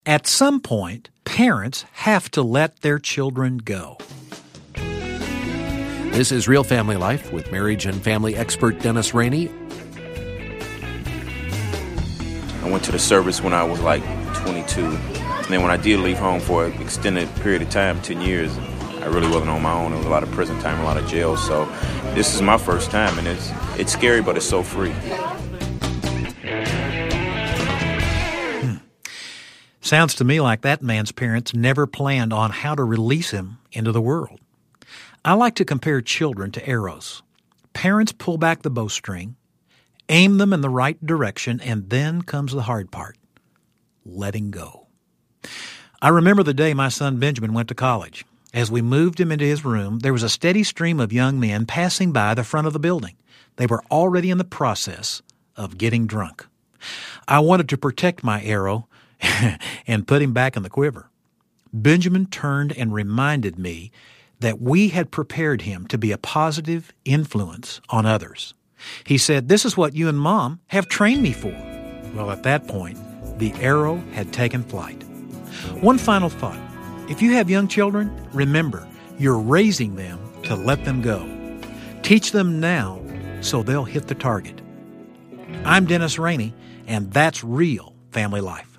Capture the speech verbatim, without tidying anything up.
At some point, parents have to let their children go. This is Real Family Life with marriage and family expert Dennis Rainey. I went to the service when I was like twenty-two. And then when I did leave home for an extended period of time, ten years, I really wasn't on my own. There was a lot of prison time, a lot of jail. So this is my first time, and it's it's scary, but it's so free. Hmm. Sounds to me like that man's parents never planned on how to release him into the world. I like to compare children to arrows. Parents pull back the bowstring, aim them in the right direction, and then comes the hard part, letting go. I remember the day my son Benjamin went to college. As we moved him into his room, there was a steady stream of young men passing by the front of the building. They were already in the process of getting drunk. I wanted to protect my arrow and put him back in the quiver. Benjamin turned and reminded me that we had prepared him to be a positive influence on others. He said, "This is what you and Mom have trained me for." Well, at that point, the arrow had taken flight. One final thought. If you have young children, remember, you're raising them to let them go. Teach them now so they'll hit the target. I'm Dennis Rainey, and that's Real Family Life.